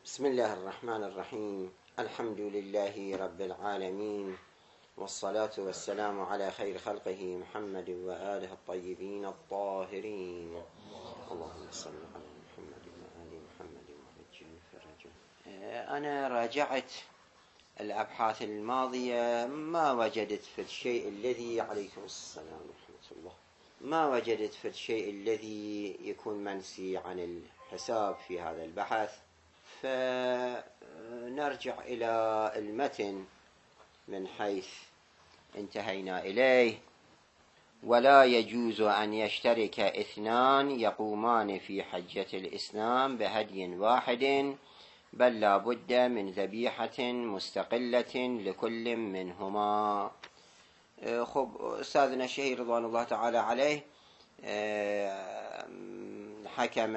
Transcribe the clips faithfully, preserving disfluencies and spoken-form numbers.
بسم الله الرحمن الرحيم. الحمد لله رب العالمين، والصلاة والسلام على خير خلقه محمد وآله الطيبين الطاهرين. اللهم صل على محمد وآل محمد وعجل فرجه. أنا راجعت الأبحاث الماضية، ما وجدت في الشيء الذي عليكم السلام ورحمة الله ما وجدت في الشيء الذي يكون منسي عن الحساب في هذا البحث، فنرجع إلى المتن من حيث انتهينا إليه. ولا يجوز أن يشترك اثنان يقومان في حجة الإسلام بهدي واحد، بل لا بد من ذبيحة مستقلة لكل منهما. خب أستاذنا الشهير رضوان الله تعالى عليه حكم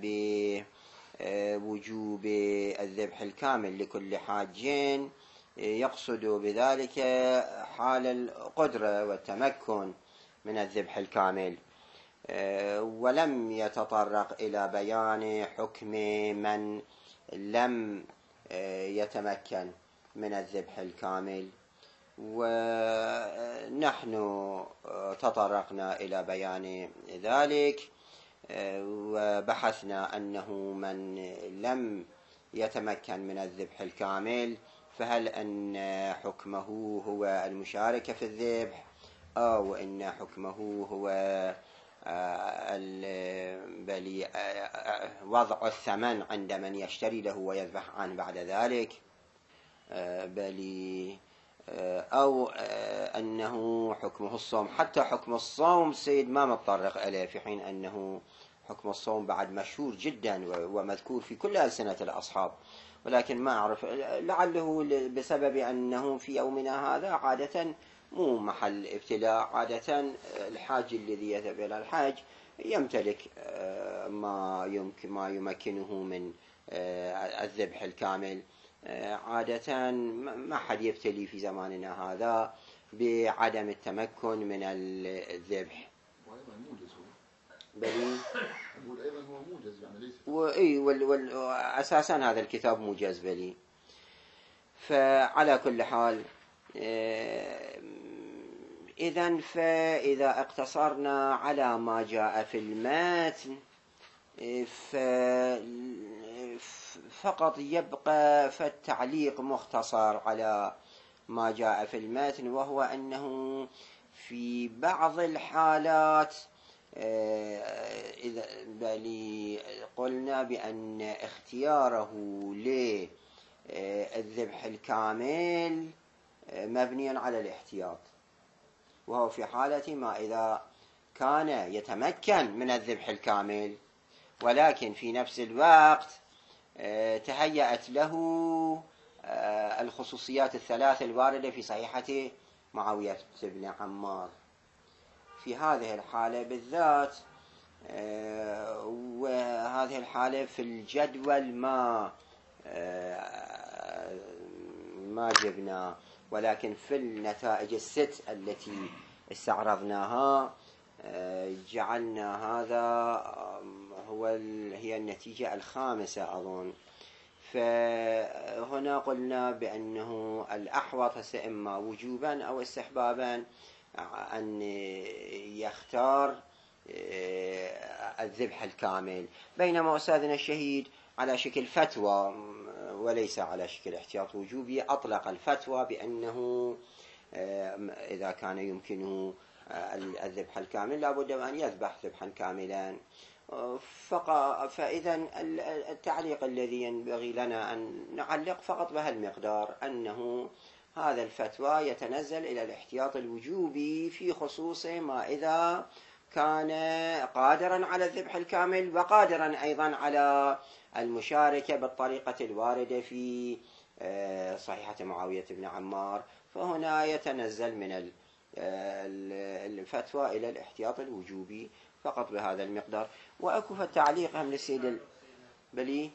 بوجوب الذبح الكامل لكل حاج، يقصد بذلك حال القدرة والتمكن من الذبح الكامل، ولم يتطرق إلى بيان حكم من لم يتمكن من الذبح الكامل. ونحن تطرقنا إلى بيان ذلك وبحثنا أنه من لم يتمكن من الذبح الكامل فهل أن حكمه هو المشاركة في الذبح، أو أن حكمه هو وضع الثمن عند من يشتري له ويذبح عنه بعد ذلك، بل أو أنه حكمه الصوم. حتى حكم الصوم السيد ما متطرق إليه، في حين أنه حكم الصوم بعد مشهور جدا ومذكور في كل ألسنة الأصحاب، ولكن ما أعرف، لعله بسبب أنه في يومنا هذا عادة مو محل ابتلاء. عادة الحاج الذي يذهب إلى الحاج يمتلك ما يمكن ما يمكنه من الذبح الكامل. عادة ما حد يبتلي في زماننا هذا بعدم التمكن من الذبح. بلي أقول أيضا هو موجز، يعني ليس وإي وال وال أساسا هذا الكتاب موجز بلي. فعلى كل حال، إذن فإذا اقتصرنا على ما جاء في المتن فقط يبقى فالتعليق مختصر على ما جاء في المتن، وهو أنه في بعض الحالات إذا بل قلنا بأن اختياره للذبح الكامل مبني على الاحتياط، وهو في حالة ما إذا كان يتمكن من الذبح الكامل ولكن في نفس الوقت تهيأت له الخصوصيات الثلاث الواردة في صحيحة معاوية بن عمار. في هذه الحالة بالذات، وهذه الحالة في الجدول ما ما جبنا، ولكن في النتائج الست التي استعرضناها جعلنا هذا هو هي النتيجة الخامسة أظن. فهنا قلنا بأنه الأحوط إما وجوبا أو استحبابا أن يختار الذبح الكامل، بينما أستاذنا الشهيد على شكل فتوى وليس على شكل احتياط وجوبي أطلق الفتوى بأنه إذا كان يمكنه الذبح الكامل لابد أن يذبح ذبحا كاملا. فإذا التعليق الذي ينبغي لنا أن نعلق فقط بهالمقدار، أنه هذا الفتوى يتنزل إلى الاحتياط الوجوبي في خصوص ما إذا كان قادرا على الذبح الكامل وقادرا أيضا على المشاركة بالطريقة الواردة في صحيحة معاوية بن عمار، فهنا يتنزل من الفتوى إلى الاحتياط الوجوبي فقط بهذا المقدار. وأكو التعليق هم للسيد بلي،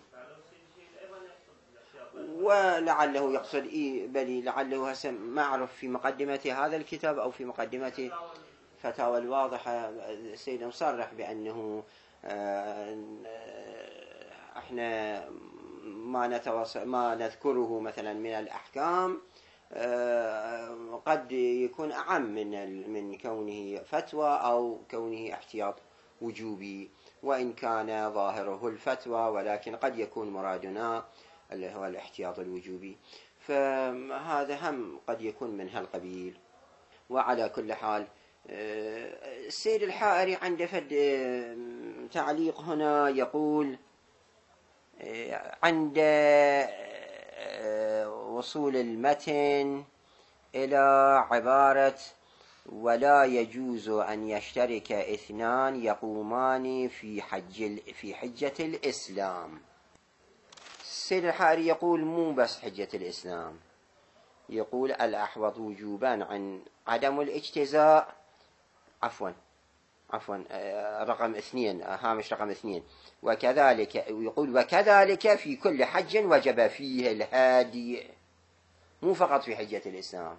ولعله يقصد إيه بلي لعله هسه ما أعرف في مقدمة هذا الكتاب أو في مقدمة فتاوى الواضحة السيد مصرح بأنه احنا ما نتوصل ما نذكره مثلا من الأحكام قد يكون أعم من من كونه فتوى أو كونه احتياط وجوبي، وإن كان ظاهره الفتوى ولكن قد يكون مرادنا اللي هو الاحتياط الوجوبي، فهذا هم قد يكون من هالقبيل. وعلى كل حال السيد الحائري عنده فد تعليق هنا يقول عند وصول المتن إلى عبارة ولا يجوز أن يشترك اثنان يقومان في حج في حجة الإسلام. السيد الحائري يقول مو بس حجة الإسلام، يقول الأحوط وجوبا عن عدم الاجتزاء عفوا عفوا رقم اثنين، هامش رقم اثنين، وكذلك يقول وكذلك في كل حج وجب فيه الهادي، مو فقط في حجة الإسلام.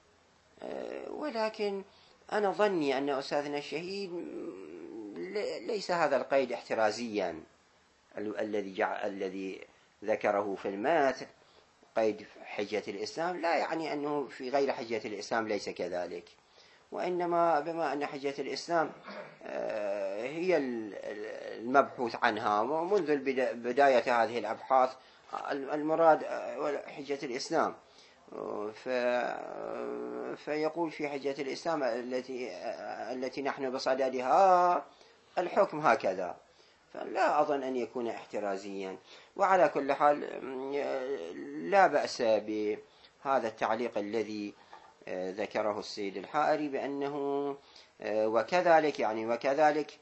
ولكن أنا ظني أن أستاذنا الشهيد ليس هذا القيد احترازيا الذي جعل الذي ذكره في المات قيد حجة الإسلام، لا يعني أنه في غير حجة الإسلام ليس كذلك، وإنما بما أن حجة الإسلام هي المبحوث عنها ومنذ بداية هذه الأبحاث المراد حجة الإسلام، فيقول في حجة الإسلام التي التي نحن بصددها الحكم هكذا، فلا أظن أن يكون احترازيا. وعلى كل حال لا بأس بهذا التعليق الذي ذكره السيد الحائري بأنه وكذلك يعني وكذلك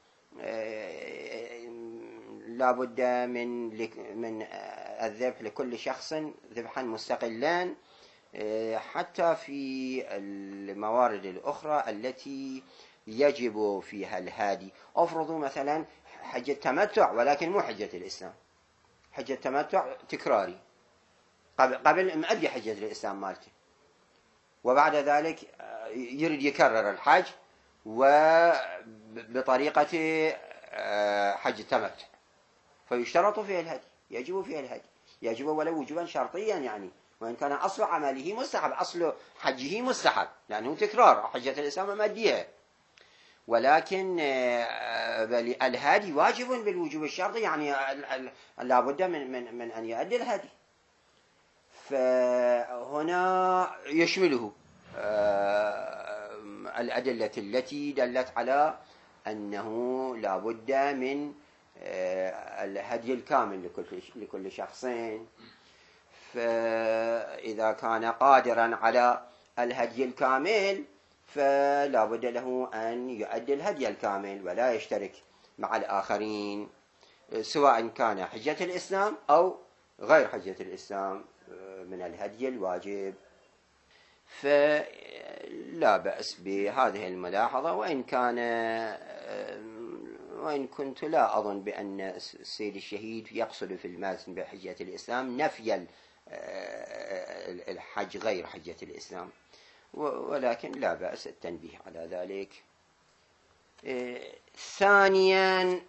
لا بد من من الذبح لكل شخص ذبحا مستقلا، حتى في الموارد الأخرى التي يجب فيها الهادي. أفرضوا مثلا حجة تمتع ولكن مو حجة الإسلام، حجة تمتع تكراري قبل قبل مؤدي حجة الإسلام مالته، وبعد ذلك يريد يكرر الحج وبطريقة حج التمتع، فيشترط فيه الهدي، يجب فيه الهدي، يجب ولو وجوبا شرطيا يعني، وإن كان أصل عمله مستحب، أصل حجه مستحب لأنه تكرار حجة الإسلام مادية، ولكن الهادي واجب بالوجوب الشرطي، يعني لا بد من من من أن يؤدي الهدي. فهنا يشمله الأدلة التي دلت على أنه لا بد من الهدي الكامل لكل لكل شخصين، فإذا كان قادرا على الهدي الكامل فلا بد له أن يؤدي الهدي الكامل ولا يشترك مع الآخرين، سواء كان حجة الإسلام أو غير حجة الإسلام من الهدي الواجب. فلا بأس بهذه الملاحظة، وإن كان وإن كنت لا أظن بأن السيد الشهيد يقصد في المتن بحجة الإسلام نفي الحج غير حجة الإسلام، ولكن لا بأس التنبيه على ذلك. ثانيا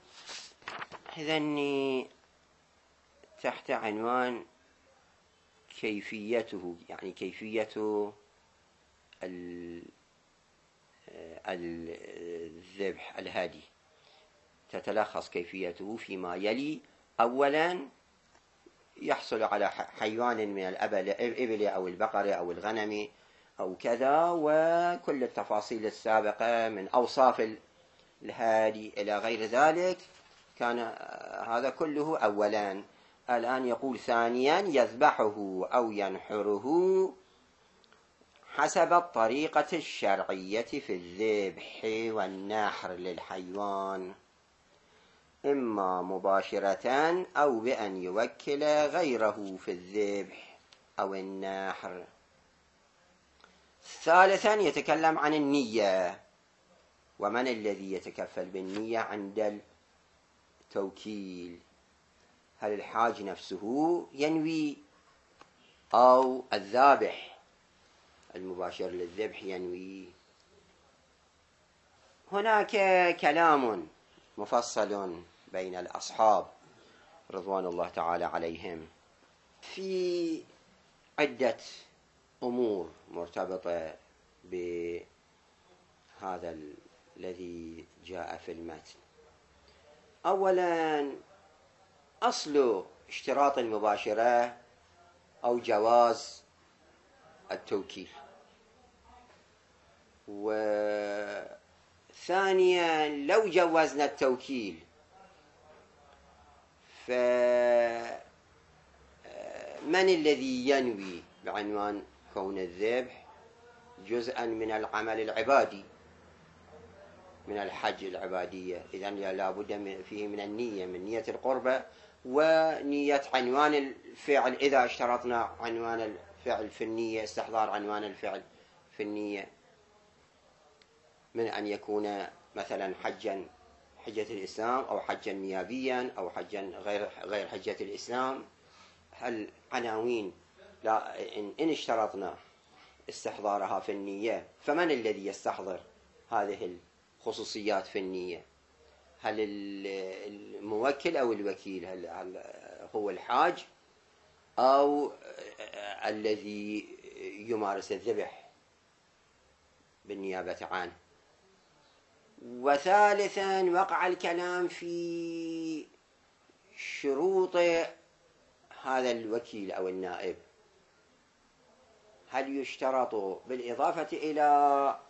إذن تحت عنوان كيفيته، يعني كيفية الذبح الهادي تتلخص كيفيته فيما يلي. أولا يحصل على حيوان من الإبل أو البقر أو الغنم أو كذا، وكل التفاصيل السابقة من أوصاف الهادي إلى غير ذلك كان هذا كله أولا. الآن يقول ثانيا يذبحه أو ينحره حسب الطريقة الشرعية في الذبح والنحر للحيوان، إما مباشرة أو بأن يوكل غيره في الذبح أو النحر. ثالثا يتكلم عن النية، ومن الذي يتكفل بالنية عند التوكيل، هل الحاج نفسه ينوي أو الذابح المباشر للذبح ينوي؟ هناك كلام مفصل بين الأصحاب رضوان الله تعالى عليهم في عدة أمور مرتبطة بهذا الذي جاء في المتن. أولا، أصل اشتراط المباشرة أو جواز التوكيل. وثانيا، لو جوزنا التوكيل فمن الذي ينوي بعنوان كون الذبح جزءا من العمل العبادي من الحج العبادية؟ إذن لا بد فيه من النية، من نية القربة ونية عنوان الفعل. إذا اشترطنا عنوان الفعل في النية، استحضار عنوان الفعل في النية، من أن يكون مثلا حجا حجة الإسلام أو حجا نيابيا أو حجا غير غير حجة الإسلام. هل عناوين لا إن اشترطنا استحضارها في النية، فمن الذي يستحضر هذه الخصوصيات في النية؟ هل الموكل أو الوكيل؟ هل هو الحاج أو الذي يمارس الذبح بالنيابة عنه؟ وثالثا، وقع الكلام في شروط هذا الوكيل أو النائب. هل يشترط بالإضافة إلى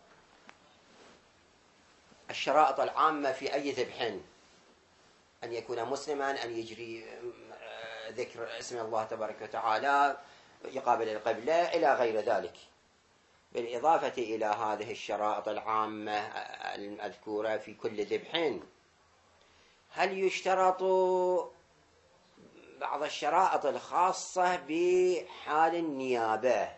الشرائط العامة في أي ذبح أن يكون مسلما، أن يجري ذكر اسم الله تبارك وتعالى، يقابل القبلة، إلى غير ذلك، بالإضافة إلى هذه الشرائط العامة المذكورة في كل ذبح، هل يشترط بعض الشرائط الخاصة بحال النيابة،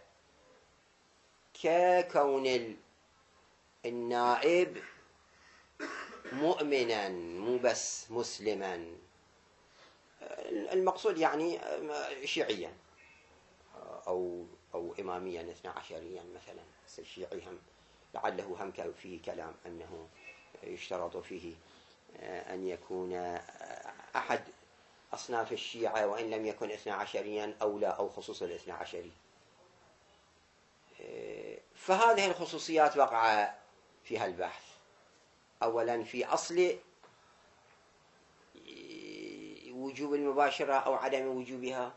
ككون النائب مؤمنا مو بس مسلما؟ المقصود يعني شيعيا أو أو إماميا اثنا عشريا مثلا. الشيعي هم لعله هم فيه كلام أنه يشترط فيه أن يكون أحد أصناف الشيعة وإن لم يكن اثنا عشريا أو لا، أو خصوص الاثنا عشري. فهذه الخصوصيات وقع فيها البحث. أولا في أصل وجوب المباشرة أو عدم وجوبها،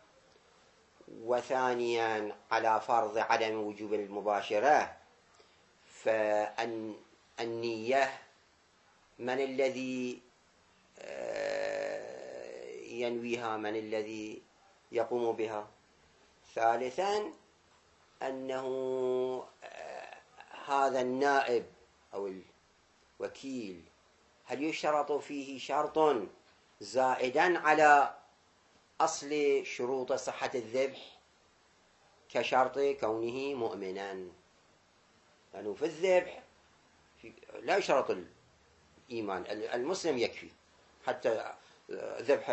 وثانيا على فرض عدم وجوب المباشرة فالنية من الذي ينويها، من الذي يقوم بها. ثالثا أنه هذا النائب أو الوكيل هل يشترط فيه شرط زائدا على أصل شروط صحة الذبح كشرط كونه مؤمنا؟ لأنه يعني في الذبح لا يشترط الإيمان، المسلم يكفي. حتى ذبح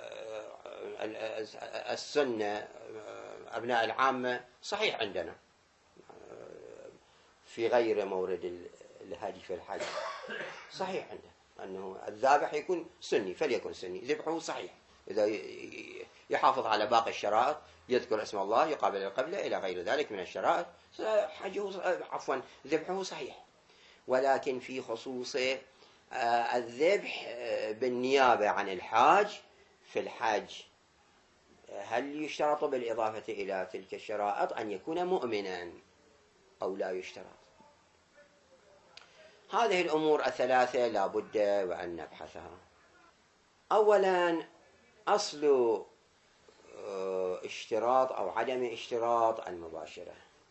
السنة أبناء العامة صحيح عندنا في غير مورد الهدي في الحج، صحيح عندنا أنه الذابح يكون سني فليكن سني، ذبحه صحيح إذا يحافظ على باقي الشرائط، يذكر اسم الله، يقابل القبلة، إلى غير ذلك من الشرائط، حجه عفوا ذبحه صحيح. ولكن في خصوص الذبح بالنيابة عن الحاج في الحج، هل يشترط بالإضافة إلى تلك الشرائط أن يكون مؤمنا أو لا يشترط؟ هذه الأمور الثلاثة لا بد وأن نبحثها. أولا، أصل اشتراط أو عدم اشتراط المباشرة.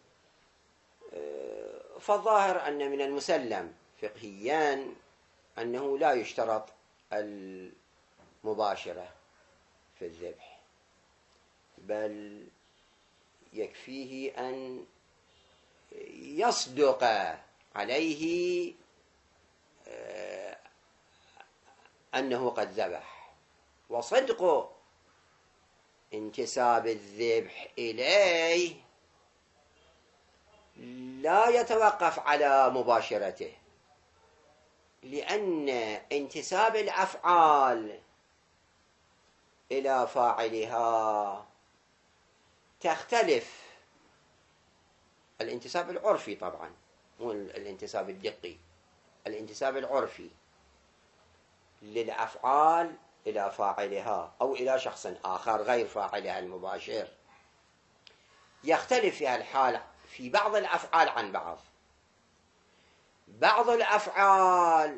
فالظاهر أن من المسلم فقهيا أنه لا يشترط المباشرة في الذبح، بل يكفيه أن يصدق عليه أنه قد ذبح، وصدق انتساب الذبح إليه لا يتوقف على مباشرته، لأن انتساب الأفعال إلى فاعلها تختلف الانتساب العرفي طبعا، مو الانتساب الدقي، الانتساب العرفي للأفعال إلى فاعلها أو إلى شخص آخر غير فاعلها المباشر، يختلف فيها الحال في بعض الأفعال عن بعض. بعض الأفعال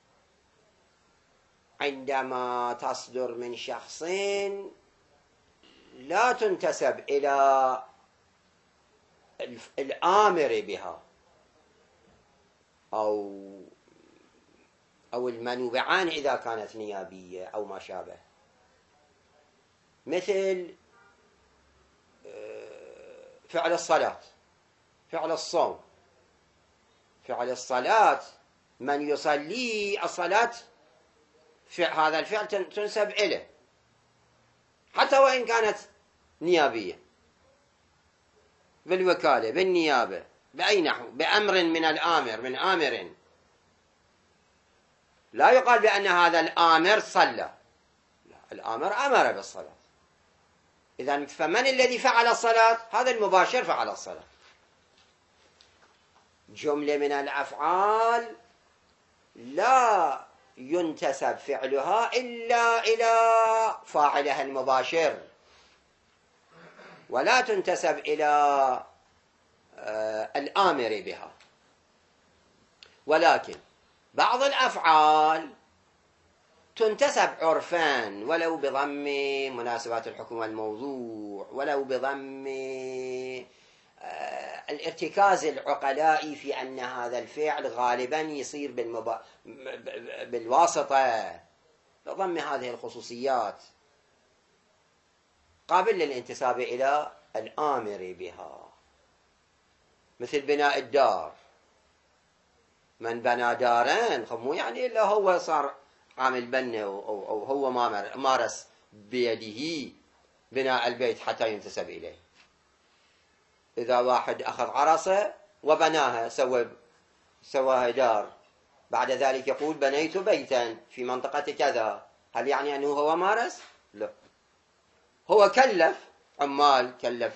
عندما تصدر من شخص لا تنتسب إلى الآمر بها أو أو المنوب عنه إذا كانت نيابية أو ما شابه، مثل فعل الصلاة، فعل الصوم. فعل الصلاة من يصلي الصلاة هذا الفعل تنسب إليه حتى وإن كانت نيابية، بالوكالة، بالنيابة، بأي نحو، بأمر من الآمر، من آمر. لا يقال بأن هذا الآمر صلى، لا، الآمر أمر بالصلاة. إذن فمن الذي فعل الصلاة؟ هذا المباشر فعل الصلاة. جملة من الأفعال لا ينتسب فعلها إلا إلى فاعلها المباشر، ولا تنتسب إلى الآمر بها. ولكن بعض الأفعال تنتسب عرفان، ولو بضم مناسبات الحكم والموضوع، ولو بضم الارتكاز العقلائي في أن هذا الفعل غالبا يصير بالمبا... بالواسطة، بضم هذه الخصوصيات قابل للانتساب إلى الآمر بها، مثل بناء الدار. من بنى دارا مو يعني إلا هو صار عامل بنة أو هو مارس بيده بناء البيت حتى ينتسب إليه. إذا واحد أخذ عرصة وبناها، سوى سواها دار، بعد ذلك يقول بنيت بيتا في منطقة كذا، هل يعني أنه هو مارس؟ لا، هو كلف عمال، كلف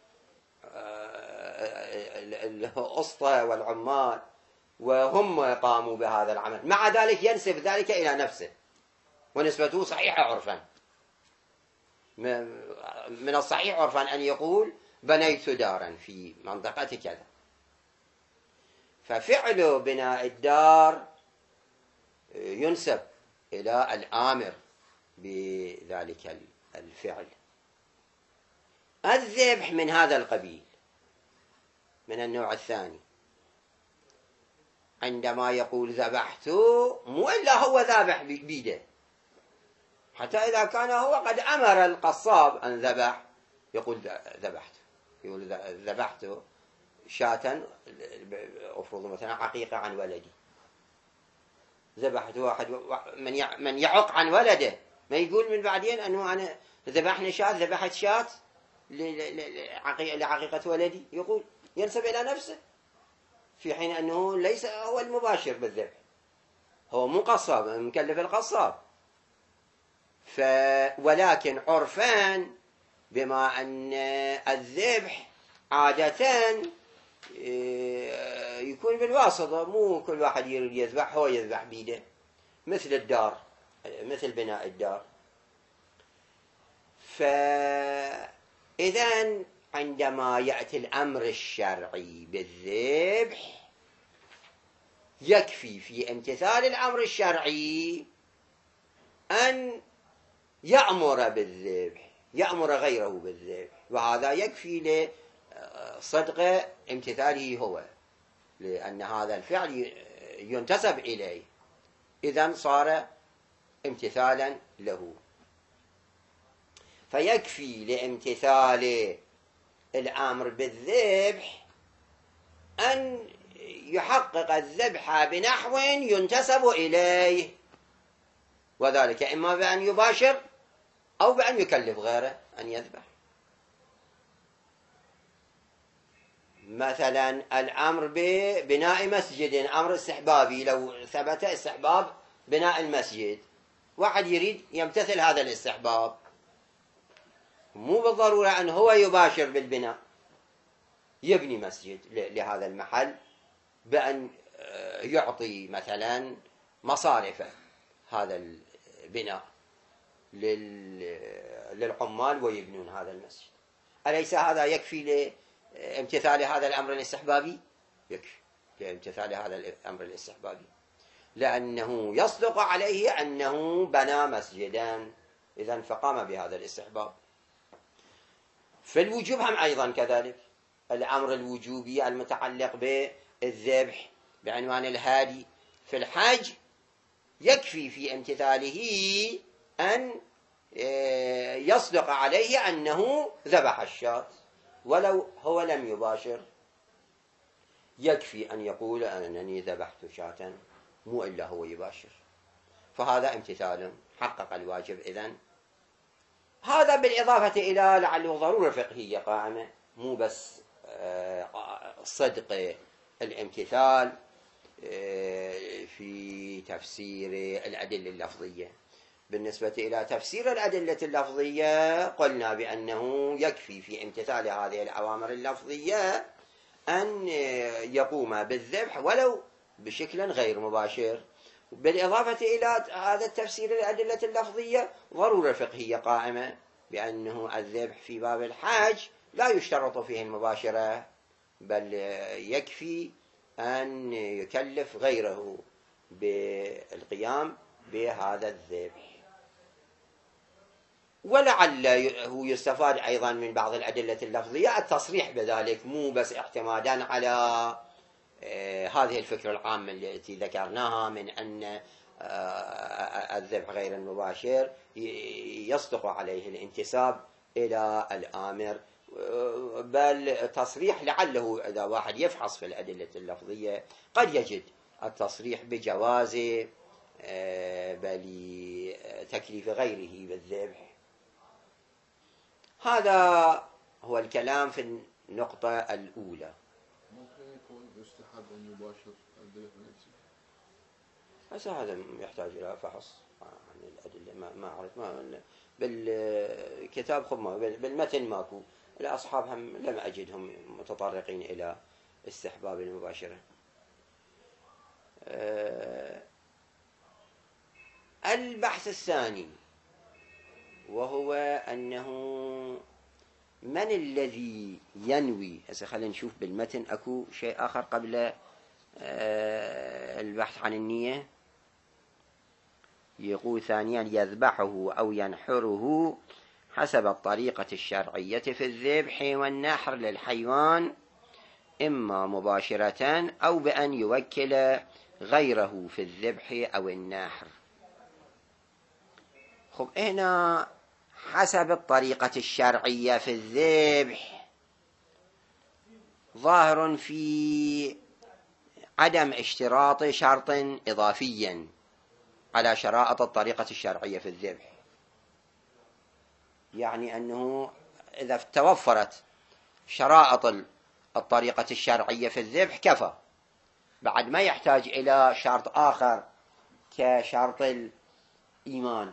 الأسطى والعمال وهم قاموا بهذا العمل، مع ذلك ينسب ذلك إلى نفسه ونسبته صحيحة عرفا. من الصحيح عرفا أن يقول بنيت دارا في منطقة كذا. ففعل بناء الدار ينسب إلى الآمر بذلك الفعل. الذبح من هذا القبيل، من النوع الثاني. عندما يقول ذبحت، مو إلا هو ذابح بيده، حتى إذا كان هو قد أمر القصاب أن ذبح يقول ذبحت، يقول ذبحت شاة، أفرض مثلا عقيقة عن ولدي، ذبحت واحد من من يعق عن ولده، ما يقول من بعدين أنه أنا ذبحنا شاة، ذبحت شاة لعقيقة ولدي، يقول ينسب إلى نفسه، في حين أنه ليس هو المباشر بالذبح، هو مو قصاب، مكلف القصاب. ف ولكن عرفان بما أن الذبح عادة يكون بالواسطة، مو كل واحد يريد يذبح هو يذبح بيده، مثل الدار، مثل بناء الدار. فإذن عندما يأتي الأمر الشرعي بالذبح، يكفي في امتثال الأمر الشرعي أن يأمر بالذبح، يأمر غيره بالذبح، وهذا يكفي لصدق امتثاله هو، لأن هذا الفعل ينتسب إليه، إذن صار امتثالا له. فيكفي لامتثال الأمر بالذبح أن يحقق الذبح بنحو ينتسب إليه، وذلك إما بأن يباشر أو بأن يكلف غيره أن يذبح. مثلا الأمر ببناء مسجد أمر استحبابي، لو ثبت استحباب بناء المسجد، واحد يريد يمتثل هذا الاستحباب، مو بالضرورة أن هو يباشر بالبناء، يبني مسجد لهذا المحل بأن يعطي مثلا مصارفه هذا البناء للعمال ويبنون هذا المسجد. أليس هذا يكفي لامتثال هذا الأمر الاستحبابي؟ يكفي لامتثال هذا الأمر الاستحبابي، لأنه يصدق عليه أنه بنى مسجدا، إذن فقام بهذا الاستحباب. في الوجوب هم أيضا كذلك، الأمر الوجوبي المتعلق بالذبح بعنوان الهادي في الحج يكفي في امتثاله أن يصدق عليه أنه ذبح الشاة ولو هو لم يباشر، يكفي أن يقول أنني ذبحت شاة، مو إلا هو يباشر، فهذا امتثال حقق الواجب. إذن هذا بالإضافة إلى لعله ضرورة فقهية قائمة، مو بس صدق الامتثال في تفسير الأدلة اللفظية. بالنسبة إلى تفسير الأدلة اللفظية قلنا بأنه يكفي في امتثال هذه الأوامر اللفظية أن يقوم بالذبح ولو بشكل غير مباشر. بالإضافة إلى هذا التفسير الأدلة اللفظية ضرورة فقهية قائمة بأنه الذبح في باب الحج لا يشترط فيه المباشرة، بل يكفي أن يكلف غيره بالقيام بهذا الذبح. ولعله يستفاد أيضا من بعض الأدلة اللفظية التصريح بذلك، مو بس اعتمادا على هذه الفكرة العامة التي ذكرناها من أن الذبح غير المباشر يصدق عليه الانتساب إلى الآمر، بل تصريح لعله إذا واحد يفحص في الأدلة اللفظية قد يجد التصريح بجواز بل تكليف غيره بالذبح. هذا هو الكلام في النقطة الأولى. ممكن يكون يستحب أن يباشر الذبح بنفسه؟ بس هذا يحتاج إلى فحص عن الأدلة، ما ما أعرف، ما بالكتاب خب ما بالمتن ماكو، الأصحاب هم لم أجدهم متطرقين إلى استحباب المباشرة. البحث الثاني وهو أنه من الذي ينوي. هسه خلينا نشوف بالمتن أكو شيء آخر قبل البحث عن النية. يقول ثانيا يذبحه أو ينحره حسب الطريقة الشرعية في الذبح والنحر للحيوان، إما مباشرة أو بأن يوكل غيره في الذبح أو النحر. خب هنا حسب الطريقة الشرعية في الذبح ظاهر في عدم اشتراط شرط إضافيا على شرائط الطريقة الشرعية في الذبح، يعني أنه إذا توفرت شرائط الطريقة الشرعية في الذبح كفى، بعد ما يحتاج إلى شرط آخر كشرط الإيمان.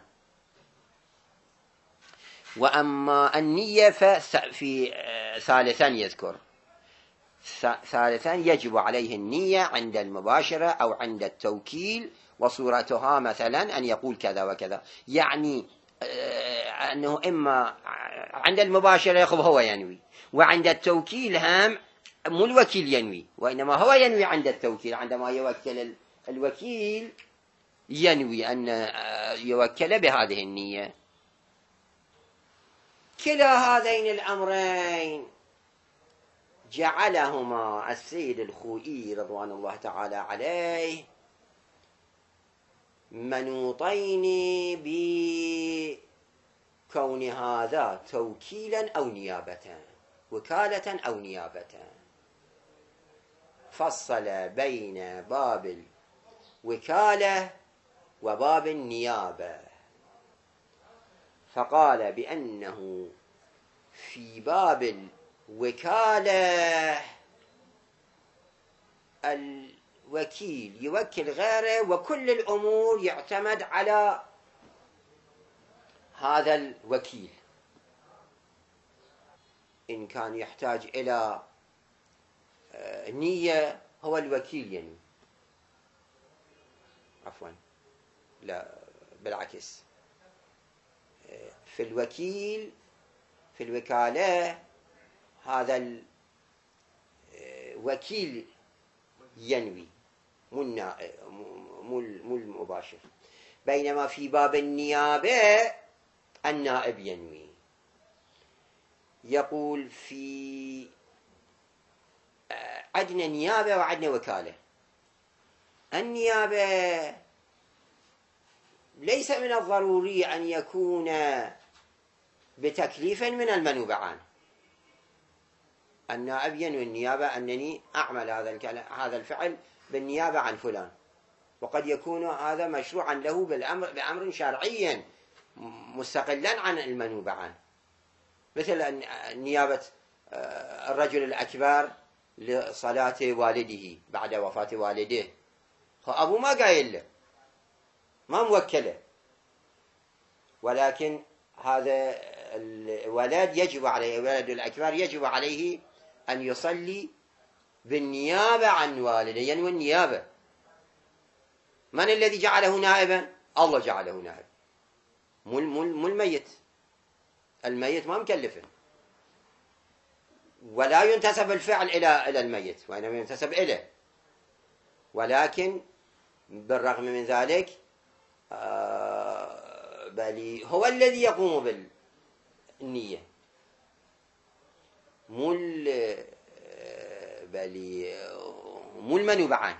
وأما النية ففي ثالثا يذكر ثالثا يجب عليه النية عند المباشرة أو عند التوكيل، وصورتها مثلا أن يقول كذا وكذا، يعني أنه إما عند المباشرة يخب هو ينوي، وعند التوكيل هم مو الوكيل ينوي، وإنما هو ينوي عند التوكيل. عندما يوكل الوكيل ينوي أن يوكل بهذه النية. كلا هذين الأمرين جعلهما السيد الخوئي رضوان الله تعالى عليه منوطين بكون هذا توكيلا أو نيابة، وكالة أو نيابة. فصل بين باب الوكالة وباب النيابة، فقال بأنه في باب الوكالة الوكيل يوكل غيره، وكل الأمور يعتمد على هذا الوكيل. إن كان يحتاج إلى نية هو الوكيل ينوي. عفوا لا بالعكس، في الوكيل في الوكالة هذا الوكيل ينوي مو مو المباشر، بينما في باب النيابة النائب ينوي. يقول في عندنا نيابة وعندنا وكالة. النيابة ليس من الضروري أن يكون بتكليف من المنوبعان. النائب ينوي النيابة أنني أعمل هذا هذا الفعل بالنيابة عن فلان، وقد يكون هذا مشروعا له بالأمر بأمر شرعي مستقلا عن المنوبعان، مثل نيابة الرجل الأكبر لصلاة والده بعد وفاة والده، أبو ما قايل له، ما موكله، ولكن هذا الولد يجب عليه، الولد الأكبر يجب عليه أن يصلي بالنيابة عن والده، ينوي النيابة. من الذي جعله نائبا؟ الله جعله نائب، مو مو الميت. الميت ما مكلفه، ولا ينتسب الفعل إلى إلى الميت، وإنما ينتسب إليه، ولكن بالرغم من ذلك آه بل هو الذي يقوم بالنية، مو بل مو المنوبعان.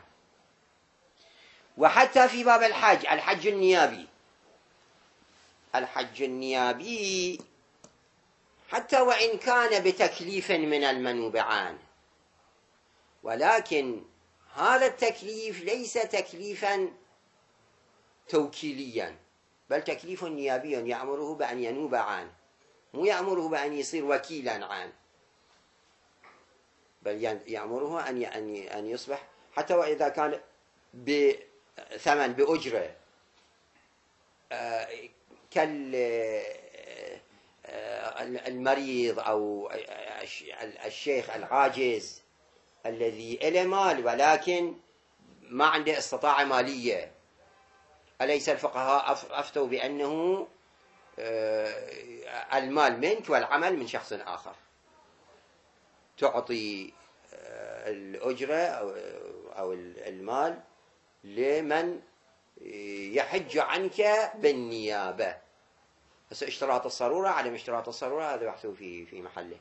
وحتى في باب الحج، الحج النيابي الحج النيابي حتى وإن كان بتكليف من المنوبعان، ولكن هذا التكليف ليس تكليفا توكيليا، بل تكليف نيابي يأمره بأن ينوب عنه، مو يأمره بأن يصير وكيلا عنه، بل يأمره أن أن يصبح حتى وإذا كان بثمن بأجرة كالمريض أو الشيخ العاجز الذي له مال ولكن ما عنده استطاعة مالية. أليس الفقهاء أفتوا بأنه المال منك والعمل من شخص آخر، تعطي الأجرة أو المال لمن يحج عنك بالنيابة. بس اشتراط الصرورة، عدم اشتراط الصرورة هذا بحثه في في محله،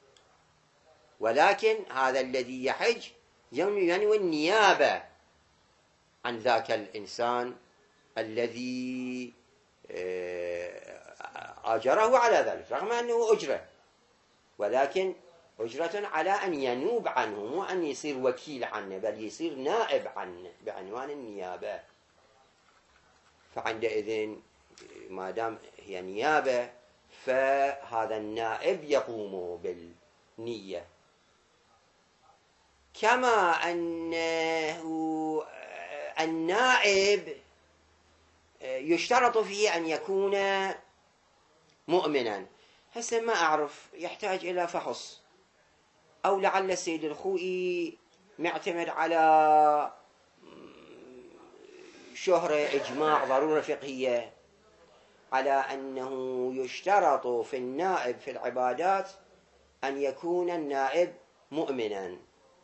ولكن هذا الذي يحج ينوي النيابة عن ذاك الإنسان الذي أجره على ذلك، رغم أنه أجرة، ولكن أجرة على أن ينوب عنه، مو أن يصير وكيل عنه، بل يصير نائب عنه بعنوان النيابة. فعندئذ ما دام هي نيابة فهذا النائب يقوم بالنية، كما أنه النائب يشترط فيه أن يكون مؤمنا. هسه ما أعرف، يحتاج إلى فحص، أو لعل السيد الخوئي معتمد على شهرة إجماع ضرورة فقهية على أنه يشترط في النائب في العبادات أن يكون النائب مؤمنا،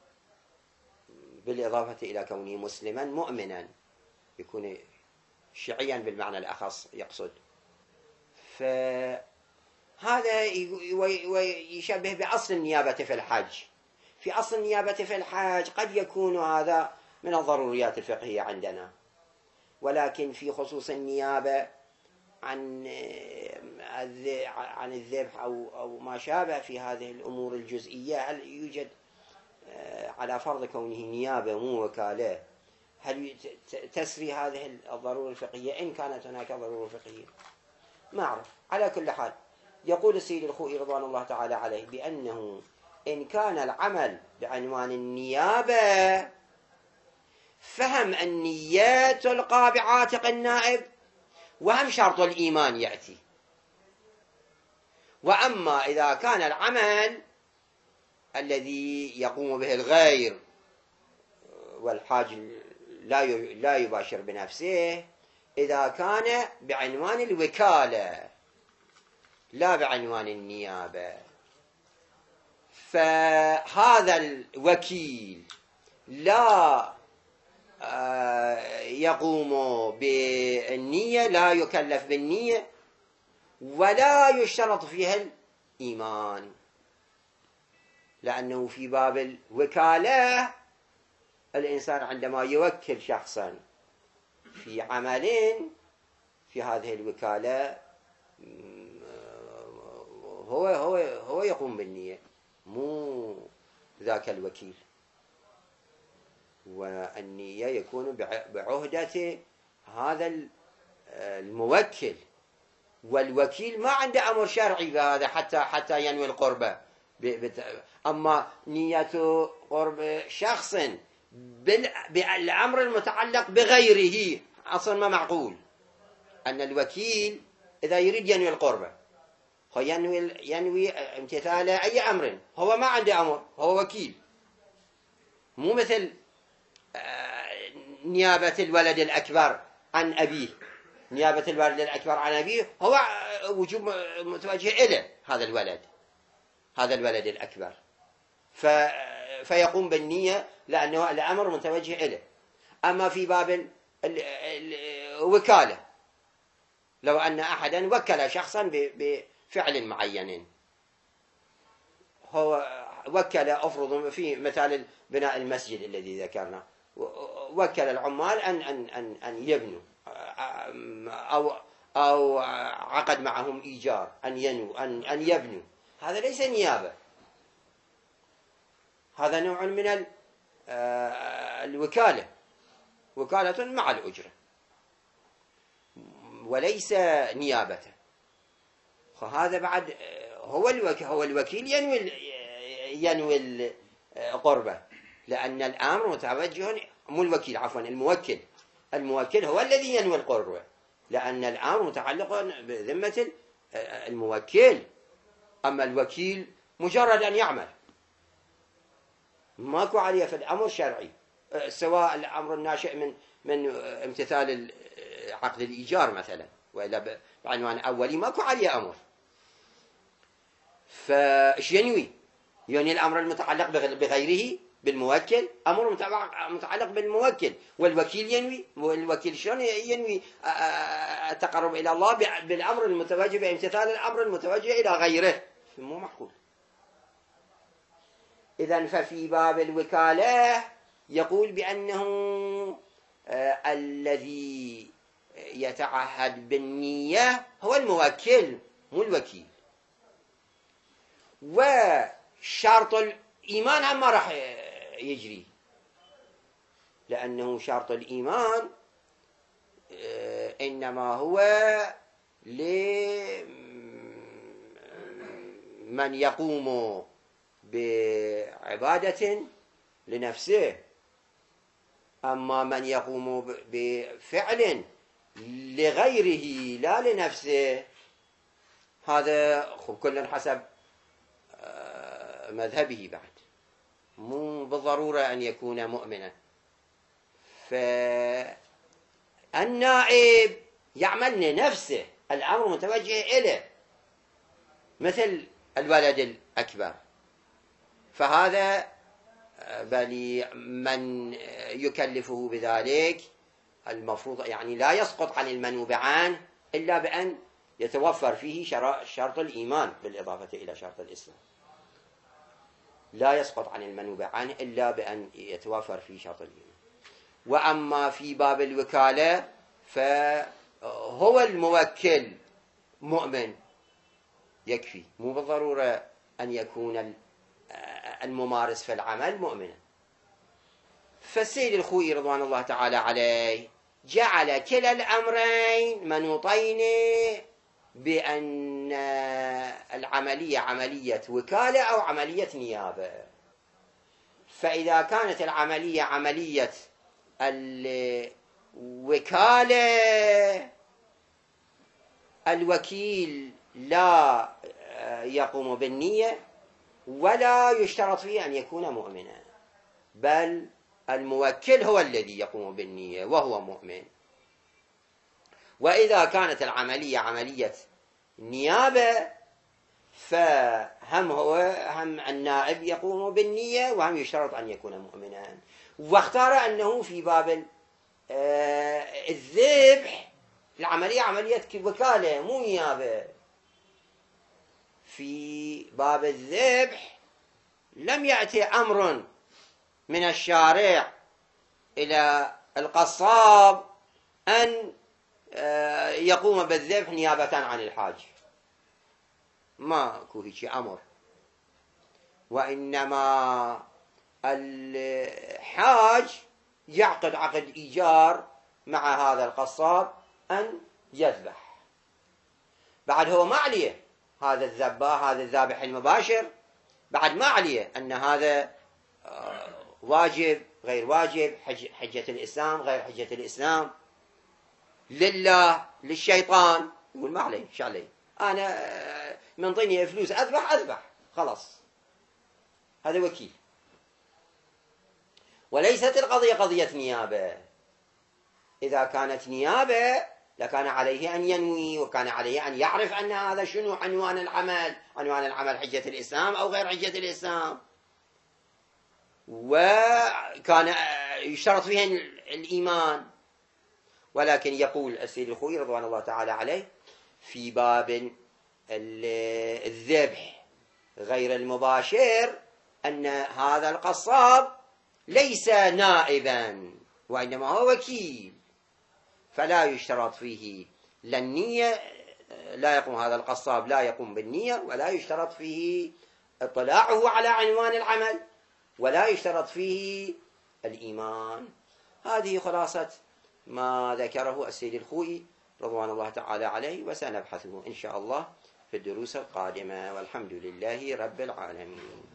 بالإضافة إلى كونه مسلما مؤمنا، يكون شيعيا بالمعنى الأخص يقصد. فهذا يشبه بأصل النيابة في الحج. في أصل النيابة في الحج قد يكون هذا من الضروريات الفقهية عندنا، ولكن في خصوص النيابة عن عن الذبح أو أو ما شابه في هذه الأمور الجزئية، هل يوجد على فرض كونه نيابة مو وكالة، هل تسري هذه الضرورة الفقهية إن كانت هناك ضرورة فقهية؟ ما أعرف. على كل حال يقول السيد الخوئي رضوان الله تعالى عليه بأنه إن كان العمل بعنوان النيابة فهم النية تلقى بعاتق النائب، وهم شرط الإيمان يأتي. وأما إذا كان العمل الذي يقوم به الغير والحاج لا لا يباشر بنفسه إذا كان بعنوان الوكالة لا بعنوان النيابة، فهذا الوكيل لا يقوم بالنية، لا يكلف بالنية، ولا يشترط فيها الإيمان، لأنه في باب الوكالة الإنسان عندما يوكل شخصا في عمل في هذه الوكالة هو هو هو يقوم بالنية، مو ذاك الوكيل. والنية يكون بعهدة هذا الموكل، والوكيل ما عنده أمر شرعي بهذا حتى حتى ينوي القربة. أما نية قرب شخص بالأمر المتعلق بغيره أصلا ما معقول. أن الوكيل إذا يريد ينوي القربة ينوي ينوي امتثال أي أمر، هو ما عنده أمر، هو وكيل، مو مثل نيابة الولد الأكبر عن أبيه. نيابة الولد الأكبر عن أبيه هو وجوب متوجه إليه هذا الولد، هذا الولد الأكبر، ف... فيقوم بالنية لأنه الأمر متوجه إليه. أما في باب الوكالة لو أن أحدا وكل شخصا ب... بفعل معين، هو وكل أفرض في مثال بناء المسجد الذي ذكرنا، وكل العمال أن أن أن أن يبنوا، أو أو عقد معهم إيجار أن ينوا أن أن يبنوا، هذا ليس نيابة، هذا نوع من الوكالة، وكالة مع الأجرة وليس نيابة. فهذا بعد هو الوكيل، هو الوكيل ينوي ينوي القربة، لأن الأمر متوجه، مو الوكيل عفوا الموكل، الموكل هو الذي ينوي القربة، لأن الأمر متعلق بذمة الموكل. أما الوكيل مجرد أن يعمل، ماكو عليه في الأمر شرعي، سواء الأمر الناشئ من من امتثال عقد الإيجار مثلا، وإلا بعنوان أولي ماكو عليه أمر. فإيش ينوي؟ يعني الأمر المتعلق بغيره بالموكل، أمر متعلق بالموكل، والوكيل ينوي، والوكيل شلون ينوي التقرب إلى الله بالأمر المتوجه بامتثال الأمر المتوجه إلى غيره؟ مو معقول. إذن ففي باب الوكالة يقول بأنه آه الذي يتعهد بالنية هو الموكل مو الوكيل. وشرط الإيمان هم ما راح يجري، لأنه شرط الإيمان آه إنما هو لمن يقوم بعبادة لنفسه. أما من يقوم بفعل لغيره لا لنفسه، هذا كل حسب مذهبه، بعد مو بالضرورة أن يكون مؤمنا. فالنائب يعمل لنفسه، الأمر متوجه إليه، مثل الولد الأكبر، فهذا بل من يكلفه بذلك المفروض يعني لا يسقط عن المنوب عنه إلا بأن يتوفر فيه شرط الإيمان بالإضافة إلى شرط الإسلام، لا يسقط عن المنوب عنه إلا بأن يتوفر فيه شرط الإيمان. وأما في باب الوكالة فهو الموكل مؤمن يكفي، مو بالضرورة أن يكون الممارس في العمل مؤمنا. فالسيد الخوئي رضوان الله تعالى عليه جعل كلا الأمرين منوطين بأن العملية عملية وكالة أو عملية نيابة. فإذا كانت العملية عملية الوكالة الوكيل لا يقوم بالنية ولا يشترط فيه أن يكون مؤمنا، بل الموكل هو الذي يقوم بالنية وهو مؤمن. وإذا كانت العملية عملية نيابة فهم هو هم النائب يقوم بالنية وهم يشترط أن يكون مؤمنا. واختار أنه في باب الذبح العملية عملية وكالة مو نيابة. في باب الذبح لم يأتي أمر من الشارع إلى القصاب أن يقوم بالذبح نيابة عن الحاج، ما كو هيك أمر، وإنما الحاج يعقد عقد إيجار مع هذا القصاب أن يذبح. بعد هو ما عليه هذا الذباح هذا الذابح المباشر، بعد ما عليه أن هذا واجب غير واجب، حجة الإسلام غير حجة الإسلام، لله للشيطان، يقول ما عليه شو عليه، أنا من ضني فلوس أذبح أذبح خلاص، هذا وكيل. وليست القضية قضية نيابة. إذا كانت نيابة لكان عليه أن ينوي، وكان عليه أن يعرف أن هذا شنو عنوان العمل، عنوان العمل حجة الإسلام أو غير حجة الإسلام، وكان يشترط فيه الإيمان. ولكن يقول السيد الخوئي رضوان الله تعالى عليه في باب الذبح غير المباشر أن هذا القصاب ليس نائبا وإنما هو وكيل، فلا يشترط فيه لا النية، لا يقوم هذا القصاب لا يقوم بالنية، ولا يشترط فيه اطلاعه على عنوان العمل، ولا يشترط فيه الإيمان. هذه خلاصة ما ذكره السيد الخوئي رضوان الله تعالى عليه، وسنبحثه إن شاء الله في الدروس القادمة، والحمد لله رب العالمين.